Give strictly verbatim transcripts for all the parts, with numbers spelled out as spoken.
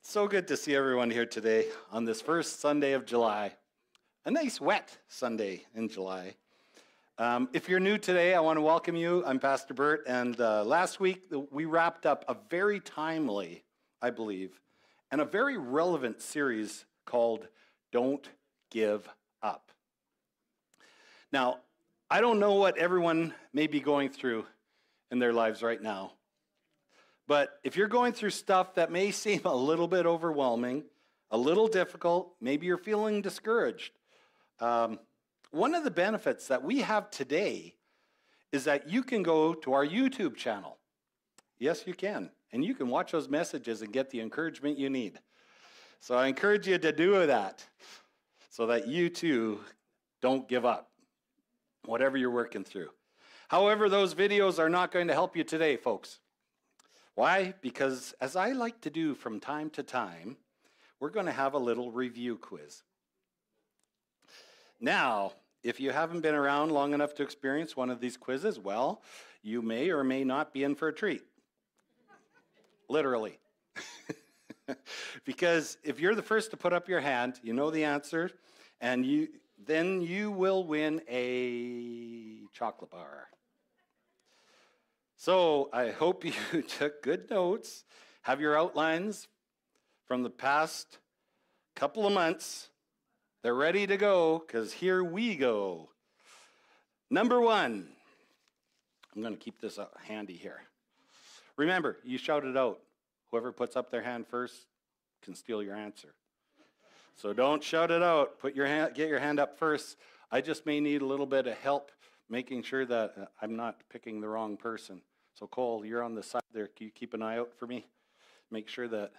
So good to see everyone here today on this first Sunday of July. A nice wet Sunday in July. Um, if you're new today, I want to welcome you. I'm Pastor Bert, and uh, last week we wrapped up a very timely, I believe, and a very relevant series called Don't Give Up. Now, I don't know what everyone may be going through in their lives right now. But if you're going through stuff that may seem a little bit overwhelming, a little difficult, maybe you're feeling discouraged, um, one of the benefits that we have today is that you can go to our YouTube channel. Yes, you can. And you can watch those messages and get the encouragement you need. So I encourage you to do that so that you too don't give up, whatever you're working through. However, those videos are not going to help you today, folks. Why? Because as I like to do from time to time, we're going to have a little review quiz. Now, if you haven't been around long enough to experience one of these quizzes, well, you may or may not be in for a treat. Literally. Because if you're the first to put up your hand, you know the answer, and you then you will win a chocolate bar. So I hope you took good notes, have your outlines from the past couple of months. They're ready to go, because here we go. Number one, I'm going to keep this handy here. Remember, you shout it out. Whoever puts up their hand first can steal your answer. So don't shout it out. Put your hand, get your hand up first. I just may need a little bit of help making sure that I'm not picking the wrong person. So Cole, you're on the side there. Can you keep an eye out for me? Make sure that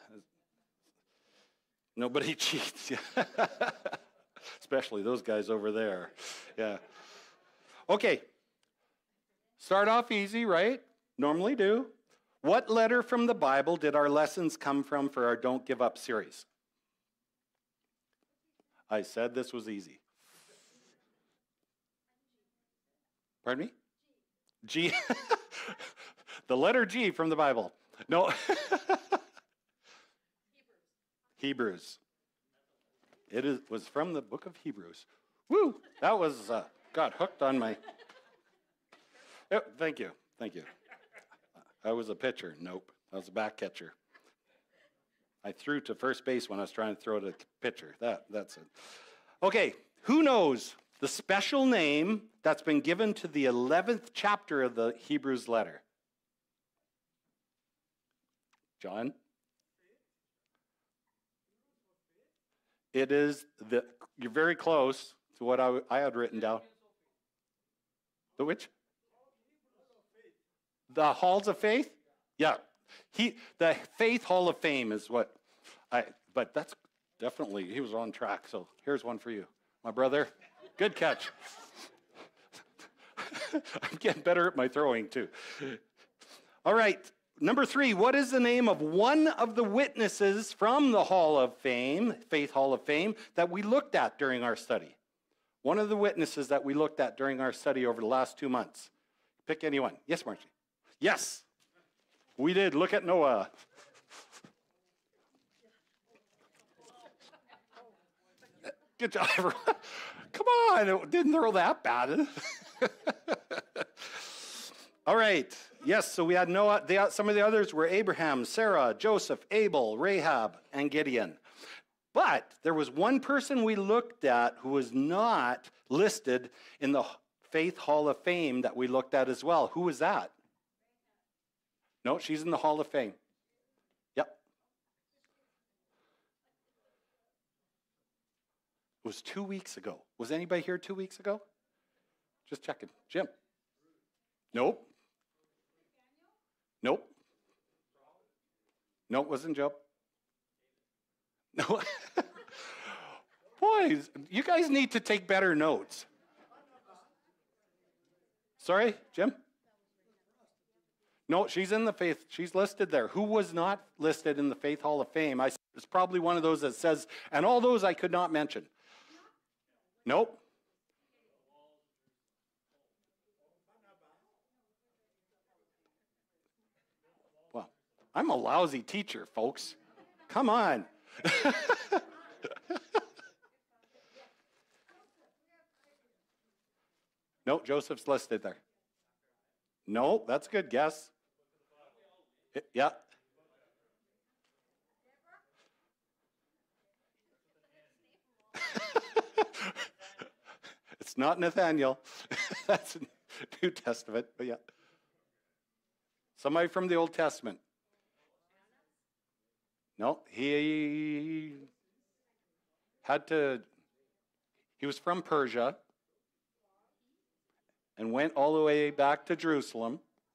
nobody cheats. Especially those guys over there. Yeah. Okay. Start off easy, right? Normally do. What letter from the Bible did our lessons come from for our Don't Give Up series? I said this was easy. Pardon me? G. The letter G from the Bible. No. Hebrews. It is, was from the book of Hebrews. Woo! That was, uh, got hooked on my... Oh, thank you. Thank you. I was a pitcher. Nope. I was a back catcher. I threw to first base when I was trying to throw to pitcher. That, that's it. Okay. Who knows the special name that's been given to the eleventh chapter of the Hebrews letter? John? It is, the, you're very close to what I, I had written down. The which? The Halls of Faith? Yeah. He, the Faith Hall of Fame is what I, but that's definitely, he was on track. So here's one for you, my brother. Good catch. I'm getting better at my throwing too. All right. Number three, what is the name of one of the witnesses from the Hall of Fame, Faith Hall of Fame, that we looked at during our study? One of the witnesses that we looked at during our study over the last two months. Pick anyone. Yes, Margie. Yes, we did. Look at Noah. Good job, everyone. Come on, it didn't throw that bad. All right. Yes, so we had Noah. The, some of the others were Abraham, Sarah, Joseph, Abel, Rahab, and Gideon. But there was one person we looked at who was not listed in the Faith Hall of Fame that we looked at as well. Who was that? No, she's in the Hall of Fame. Yep. It was two weeks ago. Was anybody here two weeks ago? Just checking. Jim? Nope. Nope. No, it wasn't Joe. No. Boys, you guys need to take better notes. Sorry, Jim? No, she's in the Faith. She's listed there. Who was not listed in the Faith Hall of Fame? I, it's probably one of those that says, and all those I could not mention. Nope. I'm a lousy teacher, folks. Come on. No, Joseph's listed there. No, that's a good guess. Yeah. It's not Nathaniel. That's New Testament, but yeah. Somebody from the Old Testament. No, he had to, he was from Persia and went all the way back to Jerusalem.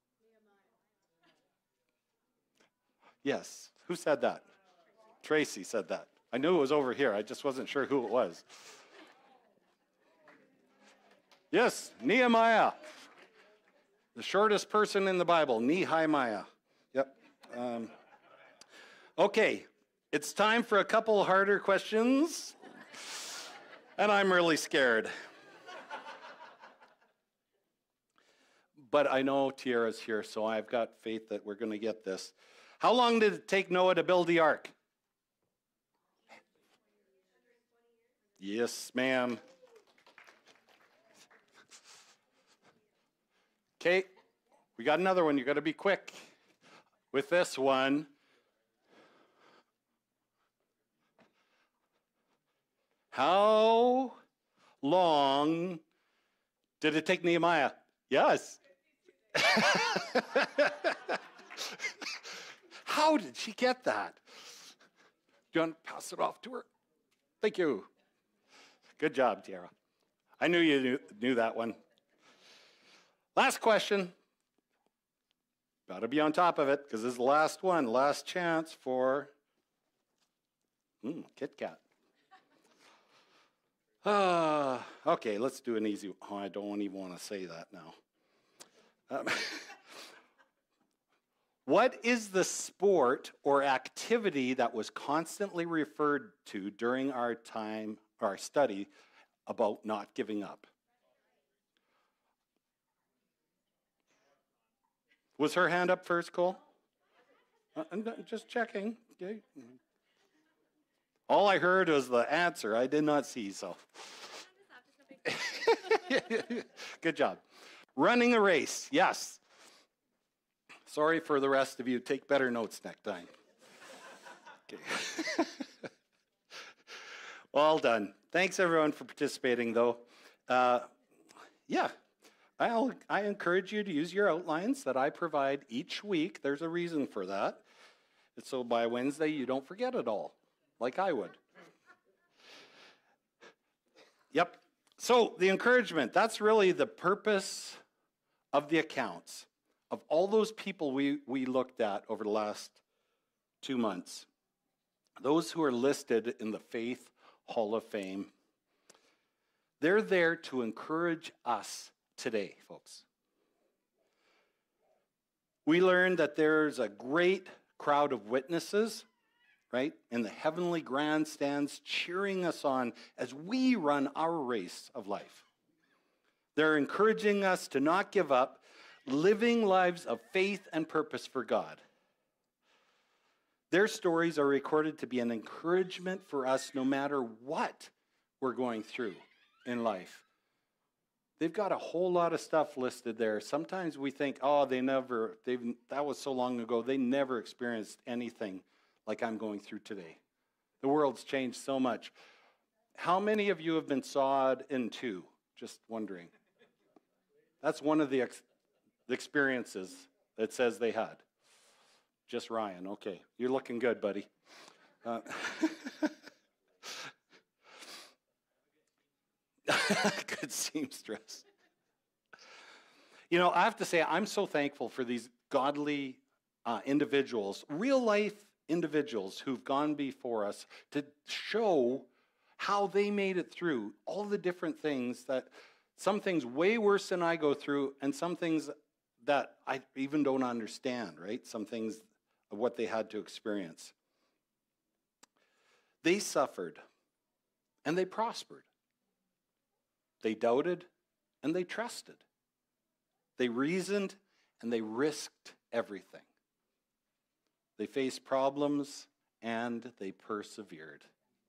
Yes. Who said that? Tracy said that. I knew it was over here. I just wasn't sure who it was. Yes, Nehemiah. The shortest person in the Bible, Nehemiah. Yep. Um, okay, it's time for a couple harder questions. And I'm really scared. But I know Tiara's here, so I've got faith that we're going to get this. How long did it take Noah to build the ark? Yes, ma'am. Okay, we got another one. You got to be quick with this one. How long did it take Nehemiah? Yes. How did she get that? Do you want to pass it off to her? Thank you. Good job, Tiara. I knew you knew, knew that one. Last question. Got to be on top of it because this is the last one. Last chance for mm, Kit Kat. Uh, okay, let's do an easy one. Oh, I don't even want to say that now. Um, what is the sport or activity that was constantly referred to during our time, our study about not giving up? Was her hand up first, Cole? Uh, I'm just checking. Okay. All I heard was the answer. I did not see, so. Good job. Running a race, yes. Sorry for the rest of you. Take better notes next time. Okay. All done. Thanks, everyone, for participating, though. Uh, yeah. I'll, I encourage you to use your outlines that I provide each week. There's a reason for that. So by Wednesday, you don't forget it all, like I would. Yep. So the encouragement, that's really the purpose of the accounts of all those people we, we looked at over the last two months. Those who are listed in the Faith Hall of Fame, they're there to encourage us today, folks. We learned that there's a great crowd of witnesses, right, in the heavenly grandstands cheering us on as we run our race of life. They're encouraging us to not give up, living lives of faith and purpose for God. Their stories are recorded to be an encouragement for us no matter what we're going through in life. They've got a whole lot of stuff listed there. Sometimes we think, oh, they never, they've, that was so long ago, they never experienced anything like I'm going through today. The world's changed so much. How many of you have been sawed in two? Just wondering. That's one of the, ex- the experiences that says they had. Just Ryan. Okay, you're looking good, buddy. Uh, Good seamstress. You know, I have to say, I'm so thankful for these godly uh, individuals, real life individuals who've gone before us to show how they made it through all the different things that, some things way worse than I go through, and some things that I even don't understand, right? Some things of what they had to experience. They suffered, and they prospered. They doubted, and they trusted. They reasoned, and they risked everything. They faced problems, and they persevered.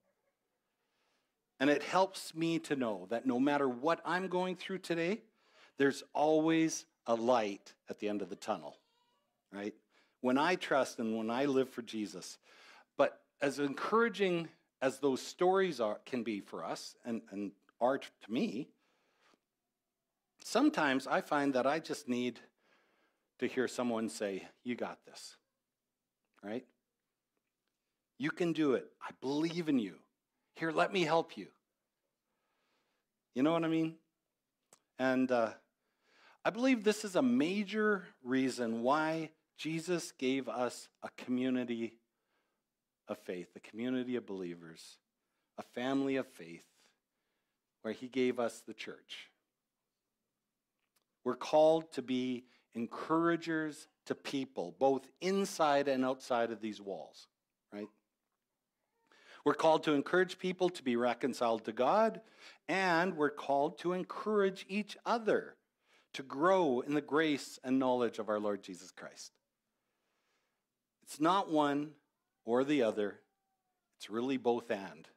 And it helps me to know that no matter what I'm going through today, there's always a light at the end of the tunnel, right? When I trust and when I live for Jesus. But as encouraging as those stories are, can be for us and, and are to me, sometimes I find that I just need to hear someone say, you got this, right? You can do it. I believe in you. Here, let me help you. You know what I mean? And uh, I believe this is a major reason why Jesus gave us a community of faith, a community of believers, a family of faith, where he gave us the church. We're called to be encouragers to people, both inside and outside of these walls, right? We're called to encourage people to be reconciled to God, and we're called to encourage each other to grow in the grace and knowledge of our Lord Jesus Christ. It's not one or the other. It's really both and.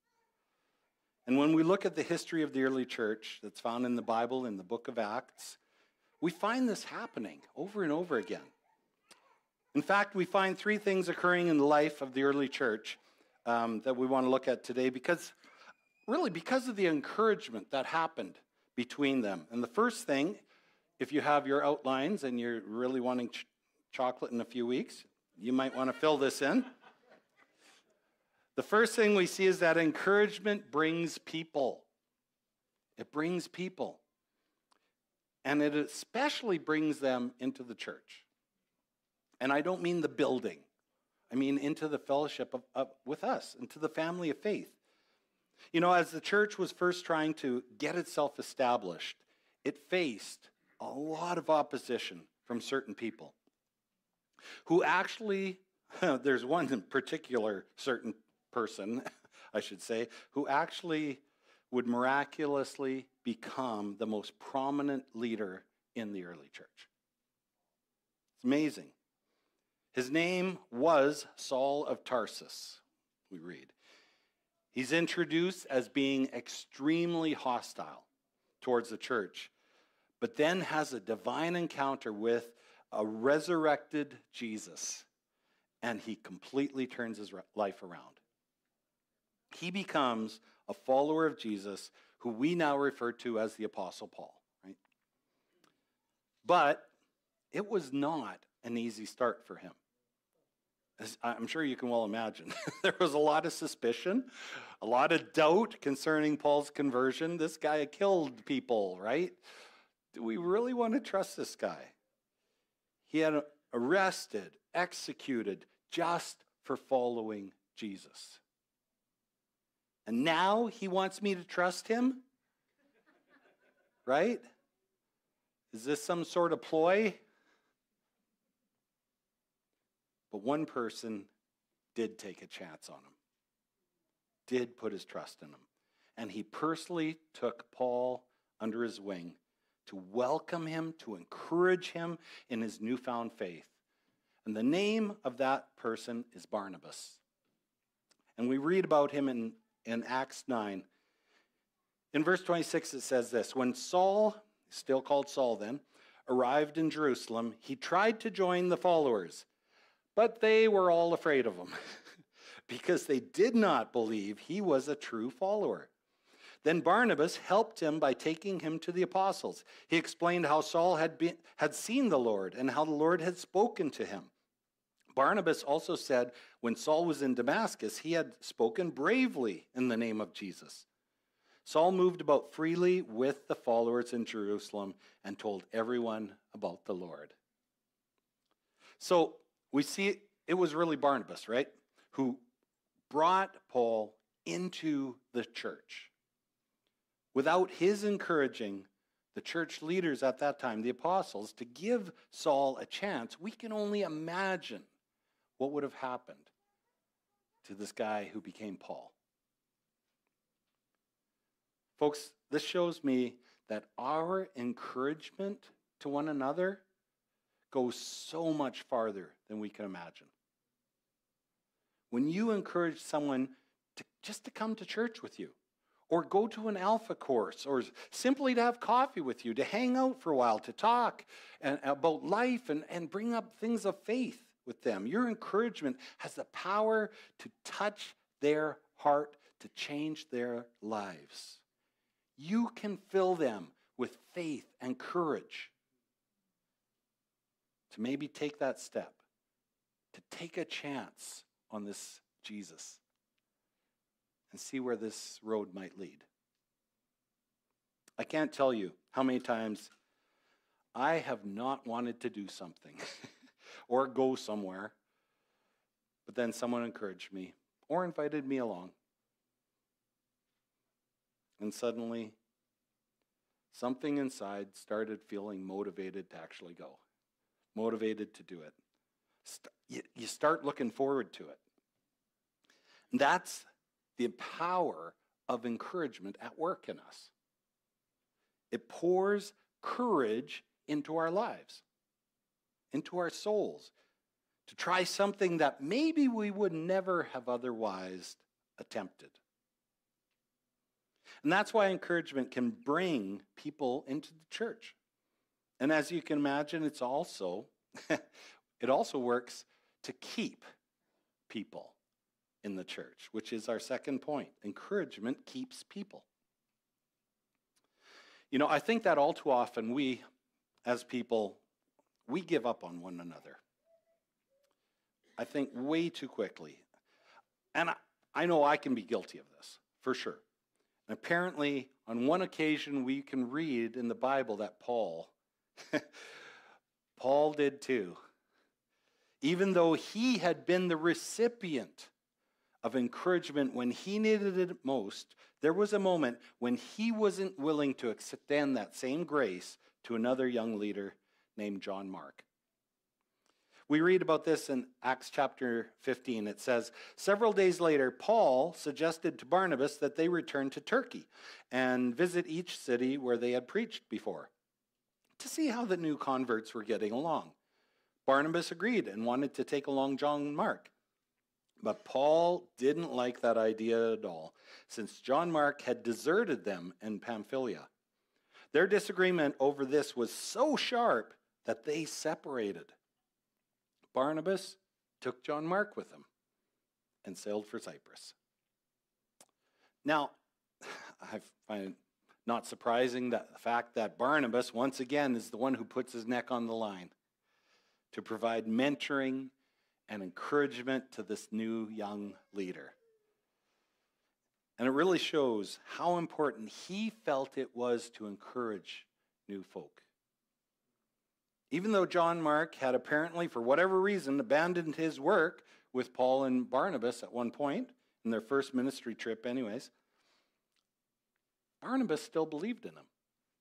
And when we look at the history of the early church that's found in the Bible, in the book of Acts, we find this happening over and over again. In fact, we find three things occurring in the life of the early church um, that we want to look at today because, really, because of the encouragement that happened between them. And the first thing, if you have your outlines and you're really wanting ch- chocolate in a few weeks, you might want to fill this in. The first thing we see is that encouragement brings people. It brings people. And it especially brings them into the church. And I don't mean the building. I mean into the fellowship of, of, with us, into the family of faith. You know, as the church was first trying to get itself established, it faced a lot of opposition from certain people who actually, there's one in particular certain person, I should say, who actually would miraculously become the most prominent leader in the early church. It's amazing. His name was Saul of Tarsus, we read. He's introduced as being extremely hostile towards the church, but then has a divine encounter with a resurrected Jesus, and he completely turns his life around. He becomes a follower of Jesus, who we now refer to as the Apostle Paul, right? But it was not an easy start for him. As I'm sure you can well imagine. There was a lot of suspicion, a lot of doubt concerning Paul's conversion. This guy had killed people, right? Do we really want to trust this guy? He had arrested, executed just for following Jesus. And now he wants me to trust him? Right? Is this some sort of ploy? But one person did take a chance on him, did put his trust in him. And he personally took Paul under his wing to welcome him, to encourage him in his newfound faith. And the name of that person is Barnabas. And we read about him in, in Acts nine. In verse twenty-six, it says this: when Saul, still called Saul then, arrived in Jerusalem, he tried to join the followers, but they were all afraid of him because they did not believe he was a true follower. Then Barnabas helped him by taking him to the apostles. He explained how Saul had been, had seen the Lord and how the Lord had spoken to him. Barnabas also said when Saul was in Damascus, he had spoken bravely in the name of Jesus. Saul moved about freely with the followers in Jerusalem and told everyone about the Lord. So we see it was really Barnabas, right, who brought Paul into the church. Without his encouraging the church leaders at that time, the apostles, to give Saul a chance, we can only imagine what would have happened to this guy who became Paul. Folks, this shows me that our encouragement to one another goes so much farther than we can imagine. when you encourage someone to just to come to church with you, or go to an Alpha course, or simply to have coffee with you, to hang out for a while, to talk and, about life and, and bring up things of faith with them. Your encouragement has the power to touch their heart, to change their lives. You can fill them with faith and courage to maybe take that step, to take a chance on this Jesus and see where this road might lead. I can't tell you how many times I have not wanted to do something or go somewhere, but then someone encouraged me or invited me along. And suddenly, something inside started feeling motivated to actually go, motivated to do it. St- you start looking forward to it. And that's the power of encouragement at work in us. It pours courage into our lives, into our souls, to try something that maybe we would never have otherwise attempted. And that's why encouragement can bring people into the church. And as you can imagine, it's also, it also works to keep people in the church, which is our second point. Encouragement keeps people. You know, I think that all too often we, as people, we give up on one another. I think way too quickly. And I, I know I can be guilty of this, for sure. And apparently, on one occasion, we can read in the Bible that Paul, Paul did too. Even though he had been the recipient of encouragement when he needed it most, there was a moment when he wasn't willing to extend that same grace to another young leader named John Mark. We read about this in Acts chapter fifteen. It says, several days later, Paul suggested to Barnabas that they return to Turkey and visit each city where they had preached before to see how the new converts were getting along. Barnabas agreed and wanted to take along John Mark. But Paul didn't like that idea at all, since John Mark had deserted them in Pamphylia. Their disagreement over this was so sharp that they separated. Barnabas took John Mark with him and sailed for Cyprus. Now, I find it not surprising that the fact that Barnabas, once again, is the one who puts his neck on the line to provide mentoring and encouragement to this new young leader. And it really shows how important he felt it was to encourage new folk. Even though John Mark had apparently, for whatever reason, abandoned his work with Paul and Barnabas at one point, in their first ministry trip anyways, Barnabas still believed in him.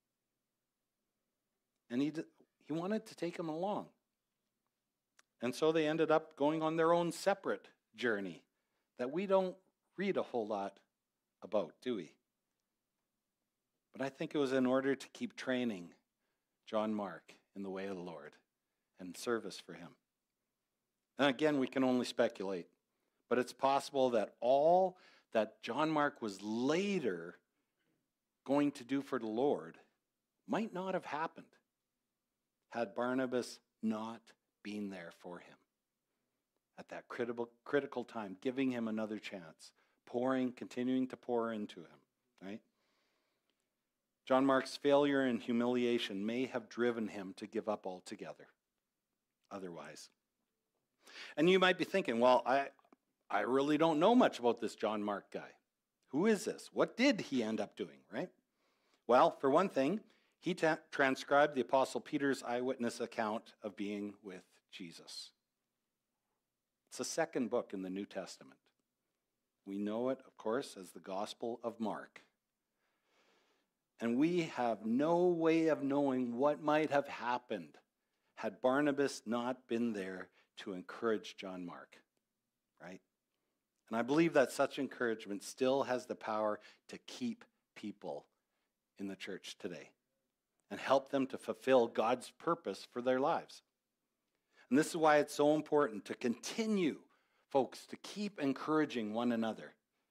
And he, he wanted to take him along. And so they ended up going on their own separate journey that we don't read a whole lot about, do we? But I think it was in order to keep training John Mark in the way of the Lord and service for him. And again, we can only speculate, but it's possible that all that John Mark was later going to do for the Lord might not have happened had Barnabas not been there for him at that critical critical time, giving him another chance, pouring, continuing to pour into him, right? John Mark's failure and humiliation may have driven him to give up altogether otherwise. And you might be thinking, well, I, I really don't know much about this John Mark guy. Who is this? What did he end up doing, right? Well, for one thing, he ta- transcribed the Apostle Peter's eyewitness account of being with Jesus. It's the second book in the New Testament. We know it, of course, as the Gospel of Mark. And we have no way of knowing what might have happened had Barnabas not been there to encourage John Mark, right? And I believe that such encouragement still has the power to keep people in the church today and help them to fulfill God's purpose for their lives. And this is why it's so important to continue folks to keep encouraging one another.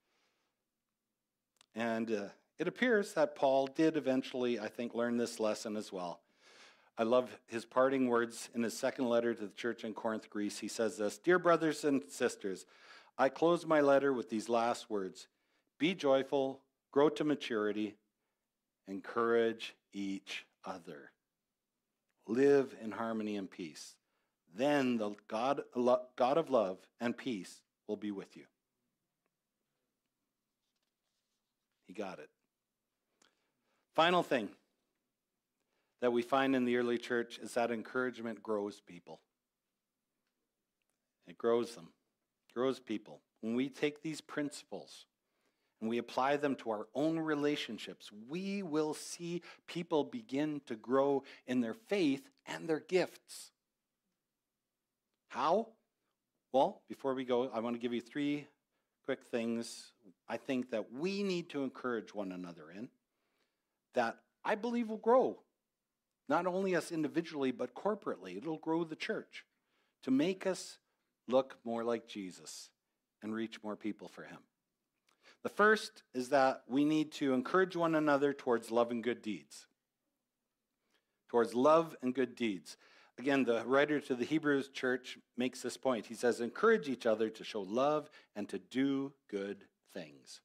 And uh, it appears that Paul did eventually, I think, learn this lesson as well. I love his parting words in his second letter to the church in Corinth, Greece. He says this, "Dear brothers and sisters, I close my letter with these last words. Be joyful, grow to maturity, encourage each other. Live in harmony and peace. Then the God, God of love and peace will be with you." He got it. Final thing that we find in the early church is that encouragement grows people. It grows them, grows people. When we take these principles and we apply them to our own relationships, we will see people begin to grow in their faith and their gifts. How? Well, before we go, I want to give you three quick things I think that we need to encourage one another in, that I believe will grow, not only us individually, but corporately. It'll grow the church to make us look more like Jesus and reach more people for him. The first is that we need to encourage one another towards love and good deeds. Towards love and good deeds. Again, the writer to the Hebrews church makes this point. He says, encourage each other to show love and to do good things.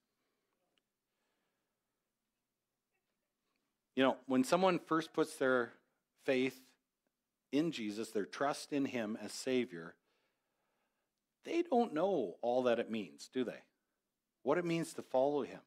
You know, when someone first puts their faith in Jesus, their trust in him as Savior, they don't know all that it means, do they? What it means to follow him.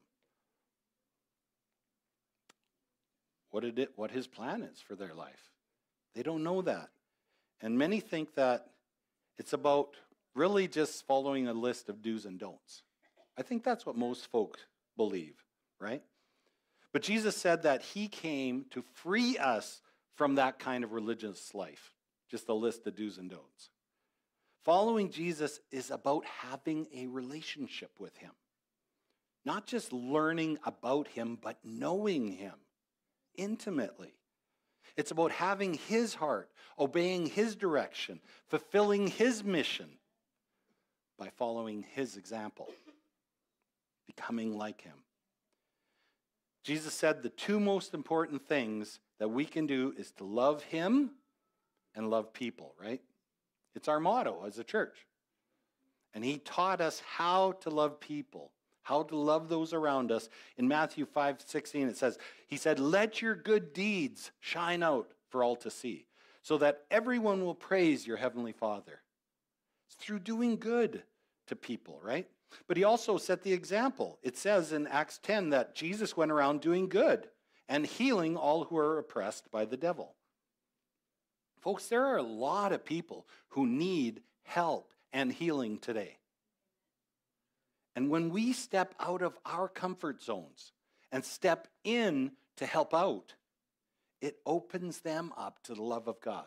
What it, what his plan is for their life. They don't know that. And many think that it's about really just following a list of do's and don'ts. I think that's what most folks believe, right? But Jesus said that he came to free us from that kind of religious life, just a list of do's and don'ts. Following Jesus is about having a relationship with him. Not just learning about him, but knowing him intimately. It's about having his heart, obeying his direction, fulfilling his mission by following his example, becoming like him. Jesus said the two most important things that we can do is to love him and love people, right? It's our motto as a church. And he taught us how to love people, how to love those around us. In Matthew five sixteen, it says, he said, let your good deeds shine out for all to see, so that everyone will praise your heavenly Father. It's through doing good to people, right? But he also set the example. It says in Acts ten that Jesus went around doing good and healing all who are oppressed by the devil. Folks, there are a lot of people who need help and healing today. And when we step out of our comfort zones and step in to help out, it opens them up to the love of God.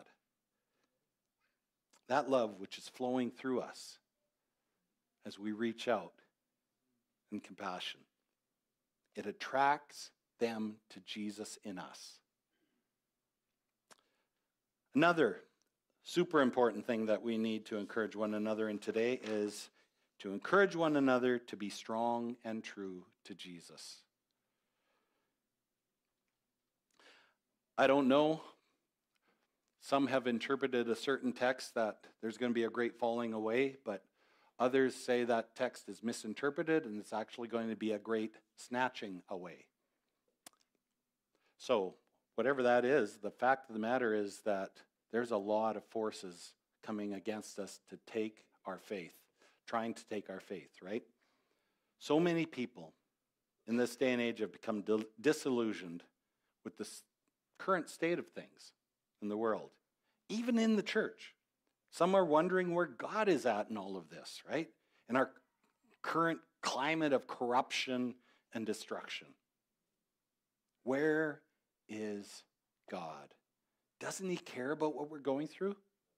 That love which is flowing through us as we reach out in compassion. It attracts them to Jesus in us. Another super important thing that we need to encourage one another in today is to encourage one another to be strong and true to Jesus. I don't know. Some have interpreted a certain text that there's going to be a great falling away, but others say that text is misinterpreted and it's actually going to be a great snatching away. So, whatever that is, the fact of the matter is that there's a lot of forces coming against us to take our faith, trying to take our faith, right? So many people in this day and age have become disillusioned with the current state of things in the world, even in the church. Some are wondering where God is at in all of this, right? In our current climate of corruption and destruction. Where is God? Doesn't he care about what we're going through?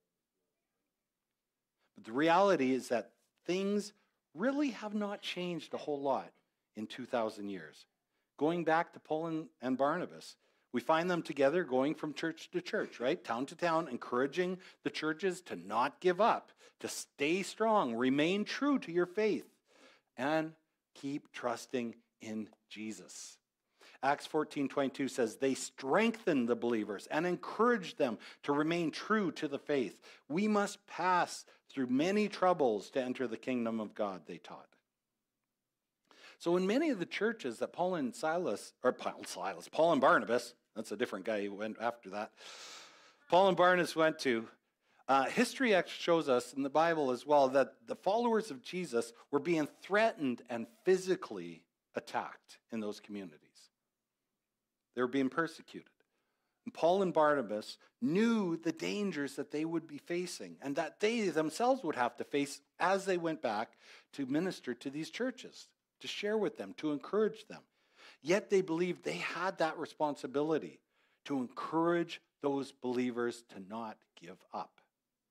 But the reality is that things really have not changed a whole lot in two thousand years. Going back to Paul and Barnabas, We find them together going from church to church, right? Town to town, encouraging the churches to not give up, to stay strong, remain true to your faith, and keep trusting in Jesus. Acts fourteen twenty-two says, they strengthened the believers and encouraged them to remain true to the faith. We must pass through many troubles to enter the kingdom of God, they taught. So in many of the churches that Paul and Silas, or Paul, Silas, Paul and Barnabas, that's a different guy who went after that, Paul and Barnabas went to, uh, history actually shows us in the Bible as well that the followers of Jesus were being threatened and physically attacked in those communities. They were being persecuted. And Paul and Barnabas knew the dangers that they would be facing and that they themselves would have to face as they went back to minister to these churches, to share with them, to encourage them. Yet they believed they had that responsibility to encourage those believers to not give up.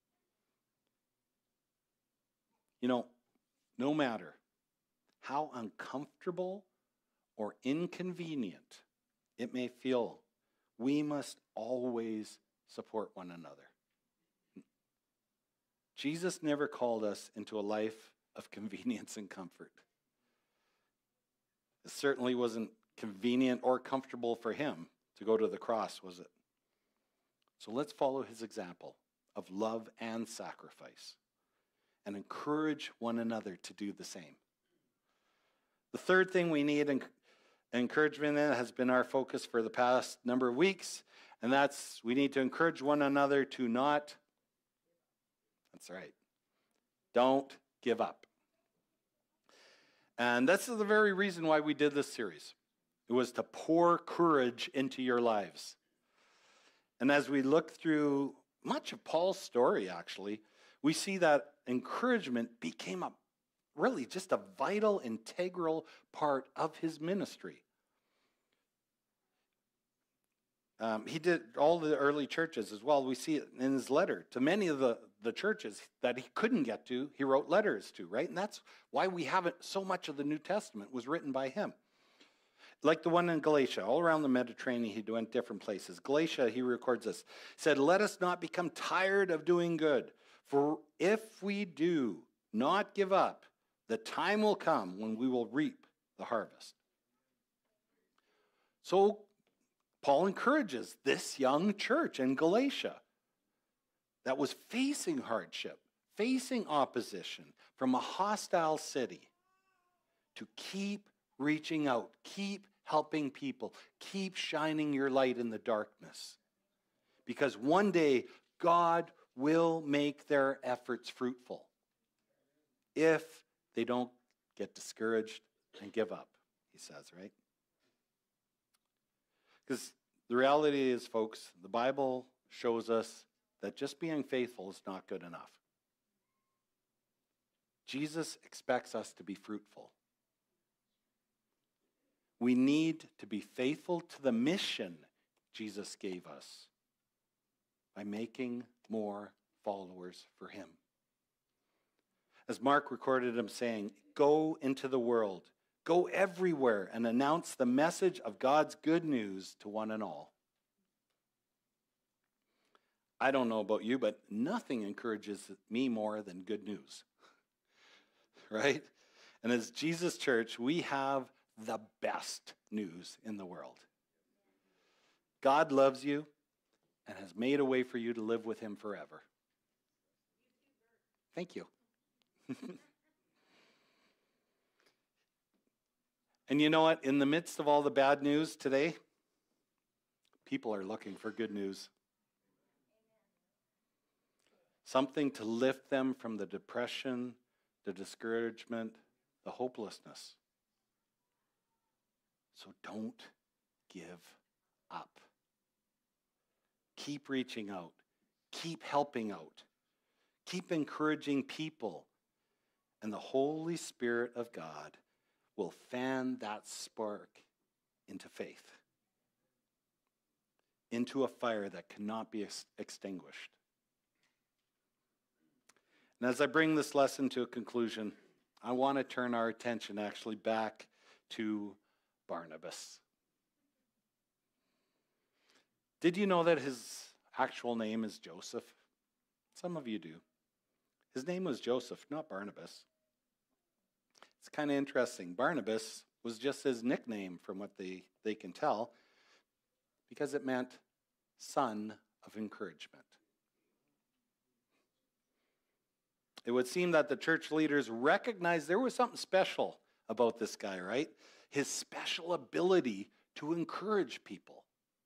You know, no matter how uncomfortable or inconvenient it may feel, we must always support one another. Jesus never called us into a life of convenience and comfort. It certainly wasn't convenient or comfortable for him to go to the cross, was it? So let's follow his example of love and sacrifice and encourage one another to do the same. The third thing we need in encouragement in has been our focus for the past number of weeks, and that's we need to encourage one another to not, that's right, don't give up. And this is the very reason why we did this series. It was to pour courage into your lives. And as we look through much of Paul's story, actually, we see that encouragement became a really just a vital, integral part of his ministry. Um, he did all the early churches as well. We see it in his letter to many of the, the churches that he couldn't get to, he wrote letters to, right? And that's why we haven't, so much of the New Testament was written by him. Like the one in Galatia, all around the Mediterranean, he went different places. Galatia, he records this, said, let us not become tired of doing good, for if we do not give up, the time will come when we will reap the harvest. So Paul encourages this young church in Galatia that was facing hardship, facing opposition from a hostile city, to keep reaching out, keep helping people, keep shining your light in the darkness. Because one day, God will make their efforts fruitful if they don't get discouraged and give up, he says, right? Because the reality is, folks, the Bible shows us that just being faithful is not good enough. Jesus expects us to be fruitful. We need to be faithful to the mission Jesus gave us by making more followers for him. As Mark recorded him saying, go into the world, go everywhere and announce the message of God's good news to one and all. I don't know about you, but nothing encourages me more than good news, right? And as Jesus Church, we have the best news in the world. God loves you and has made a way for you to live with him forever. Thank you. And you know what? In the midst of all the bad news today, people are looking for good news. Something to lift them from the depression, the discouragement, the hopelessness. So don't give up. Keep reaching out. Keep helping out. Keep encouraging people. And the Holy Spirit of God will fan that spark into faith, into a fire that cannot be ex- extinguished. And as I bring this lesson to a conclusion, I want to turn our attention actually back to Barnabas. Did you know that his actual name is Joseph? Some of you do. His name was Joseph, not Barnabas. It's kind of interesting. Barnabas was just his nickname from what they, they can tell, because it meant son of encouragement. It would seem that the church leaders recognized there was something special about this guy, right? His special ability to encourage people.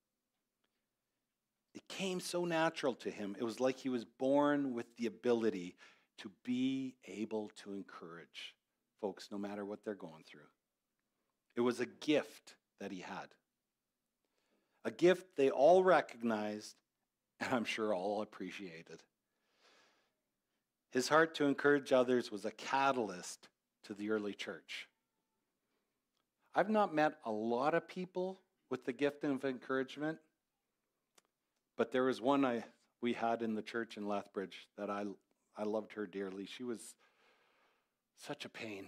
It came so natural to him. It was like he was born with the ability to be able to encourage folks no matter what they're going through. It was a gift that he had. A gift they all recognized, and I'm sure all appreciated. His heart to encourage others was a catalyst to the early church. I've not met a lot of people with the gift of encouragement, but there was one I we had in the church in Lethbridge that I I loved her dearly. She was such a pain.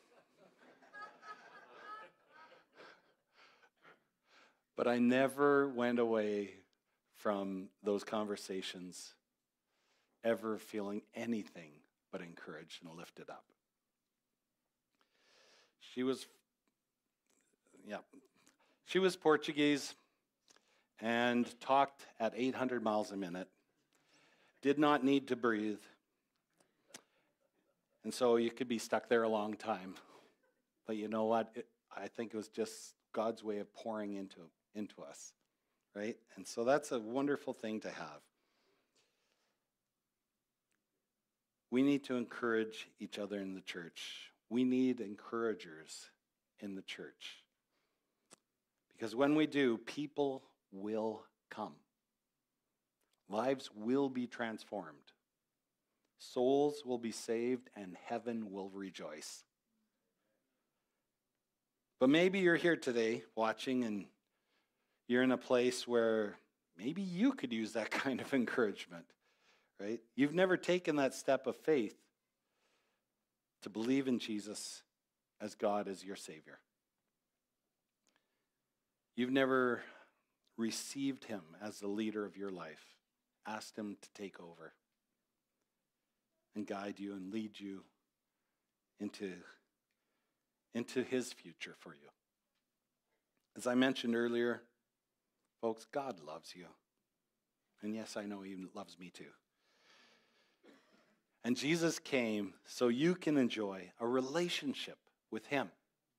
But I never went away from those conversations ever feeling anything but encouraged and lifted up. She was, yeah, she was Portuguese and talked at eight hundred miles a minute, did not need to breathe, and so you could be stuck there a long time. But you know what? It, I think it was just God's way of pouring into, into us, right? And so that's a wonderful thing to have. We need to encourage each other in the church. We need encouragers in the church. Because when we do, people will come. Lives will be transformed. Souls will be saved, and heaven will rejoice. But maybe you're here today watching, and you're in a place where maybe you could use that kind of encouragement, right? You've never taken that step of faith to believe in Jesus as God as your Savior. You've never received him as the leader of your life, asked him to take over and guide you and lead you into, into his future for you. As I mentioned earlier, folks, God loves you. And yes, I know he loves me too. And Jesus came so you can enjoy a relationship with him.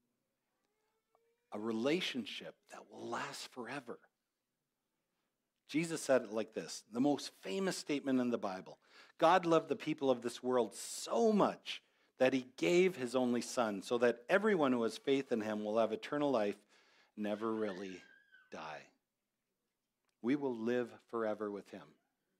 A relationship that will last forever. Jesus said it like this, the most famous statement in the Bible. God loved the people of this world so much that he gave his only son so that everyone who has faith in him will have eternal life, never really die. We will live forever with him.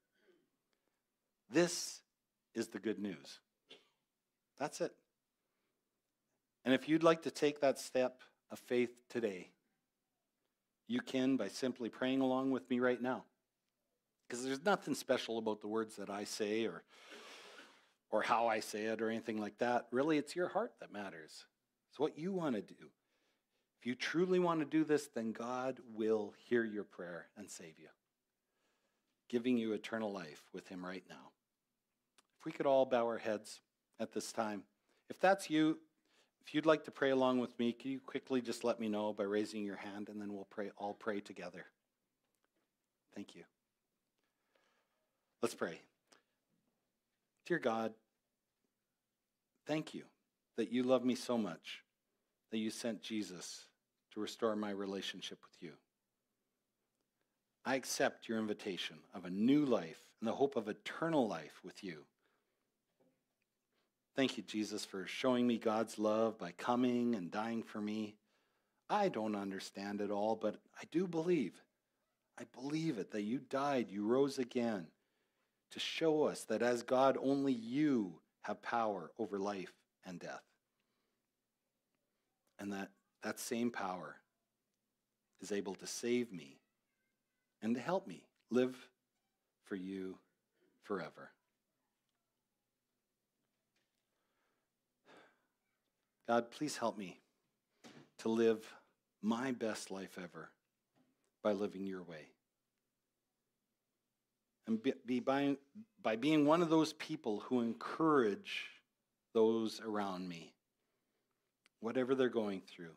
This is the good news. That's it. And if you'd like to take that step of faith today, you can by simply praying along with me right now. Because there's nothing special about the words that I say or, or how I say it or anything like that. Really, it's your heart that matters. It's what you want to do. If you truly want to do this, then God will hear your prayer and save you, giving you eternal life with him right now. If we could all bow our heads at this time. If that's you, if you'd like to pray along with me, can you quickly just let me know by raising your hand, and then we'll pray, all pray together. Thank you. Let's pray. Dear God, thank you that you love me so much, that you sent Jesus to restore my relationship with you. I accept your invitation of a new life and the hope of eternal life with you. Thank you, Jesus, for showing me God's love by coming and dying for me. I don't understand it all, but I do believe. I believe it, that you died, you rose again to show us that as God, only you have power over life and death. And that that same power is able to save me and to help me live for you forever. God, please help me to live my best life ever by living your way. and be, be by, by being one of those people who encourage those around me, whatever they're going through,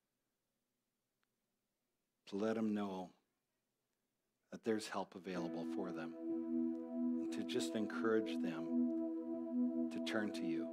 to let them know that there's help available for them, and to just encourage them to turn to you.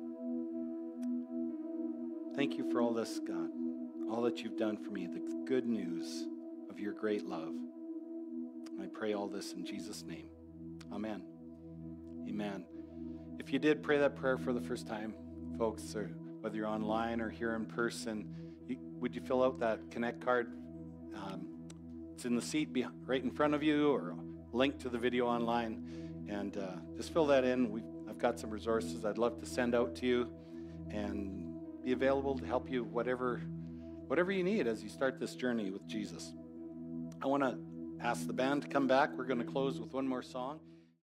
Thank you for all this, God, all that you've done for me, the good news of your great love. I pray all this in Jesus' name. Amen. Amen. If you did pray that prayer for the first time, folks, or whether you're online or here in person, you, would you fill out that Connect card? Um, it's in the seat be, right in front of you, or a link to the video online. And uh, just fill that in. We've, I've got some resources I'd love to send out to you and be available to help you whatever, whatever you need as you start this journey with Jesus. I want to ask the band to come back. We're going to close with one more song.